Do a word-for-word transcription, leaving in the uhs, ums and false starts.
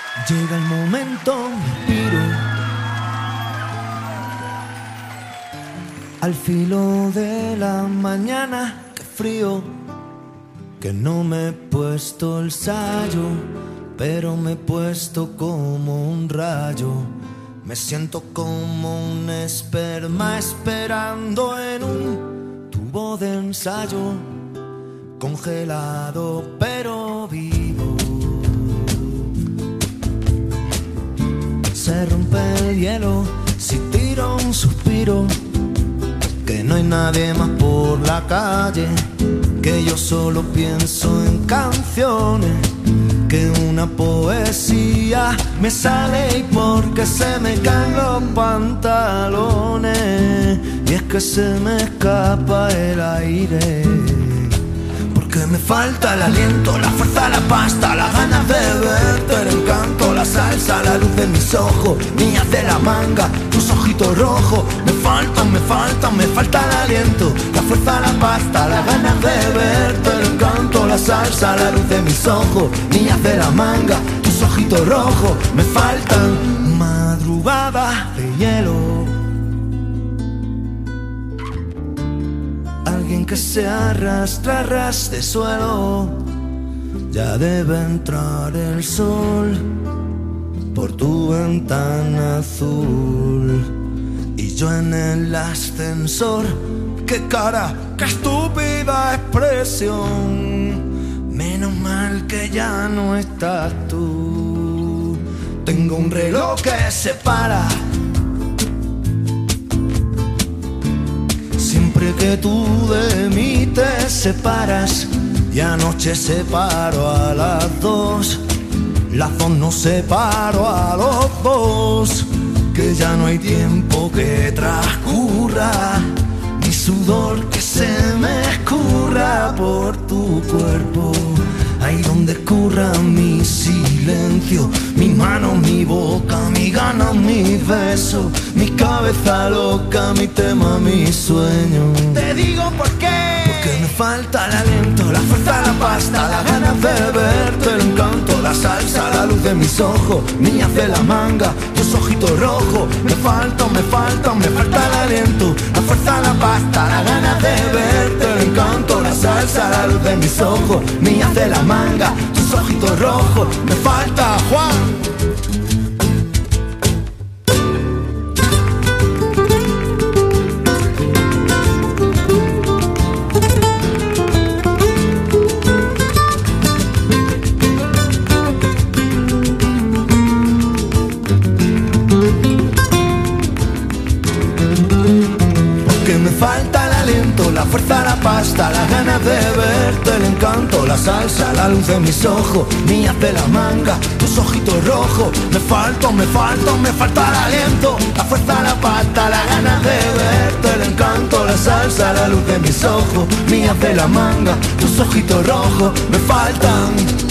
Llega el momento, me piro al filo de la mañana. Qué frío, que no me he puesto el sayo, pero me he puesto como un rayo. Me siento como un esperma esperando en un tubo de ensayo, congelado pero vivo. Se rompe el hielo si tiro un suspiro, que no hay nadie más por la calle, que yo solo pienso en canciones, que una poesía me sale y porque se me caen los pantalones, y es que se me escapa el aire, porque me falta el aliento, la fuerza, la pasta, las ganas de verte, el encanto, la salsa, la luz de mis ojos, niñas de la manga, tus ojitos rojos. Me faltan, me faltan, me falta el aliento, la fuerza, la pasta, las ganas de verte, el encanto, la salsa, la luz de mis ojos, niñas de la manga, tus ojitos rojos. Me faltan madrugadas de hielo, alguien que se arrastra a ras de suelo. Ya debe entrar el sol por tu ventana azul, y yo en el ascensor. Qué cara, qué estúpida expresión. Menos mal que ya no estás tú. Tengo un reloj que se para siempre que tú de mí te separas, y anoche separo a las dos, las dos nos separo a los dos, que ya no hay tiempo que transcurra, ni sudor que se me escurra por tu cuerpo. Ahí donde escurra mi silencio, mi mano, mi boca, mi ganas, mi beso, mi cabeza loca, mi tema, mi sueño. Te digo por qué. Porque me falta el aliento, la fuerza, la pasta, las ganas de verte, el encanto, la salsa, la luz de mis ojos, niñas de la manga, tus ojitos rojos. Me faltan, me faltan, me falta el aliento, la fuerza, la pasta, las ganas de verte, el encanto, la salsa, la luz de mis ojos, niñas de la manga, tus ojitos rojos. Me falta Juan. Falta el aliento, la fuerza, la pasta, las ganas de verte, el encanto, la salsa, la luz de mis ojos, niñas de la manga, tus ojitos rojos. Me falta, me falta, me falta el aliento, la fuerza, la pasta, las ganas de verte, el encanto, la salsa, la luz de mis ojos, niñas de la manga, tus ojitos rojos. Me faltan.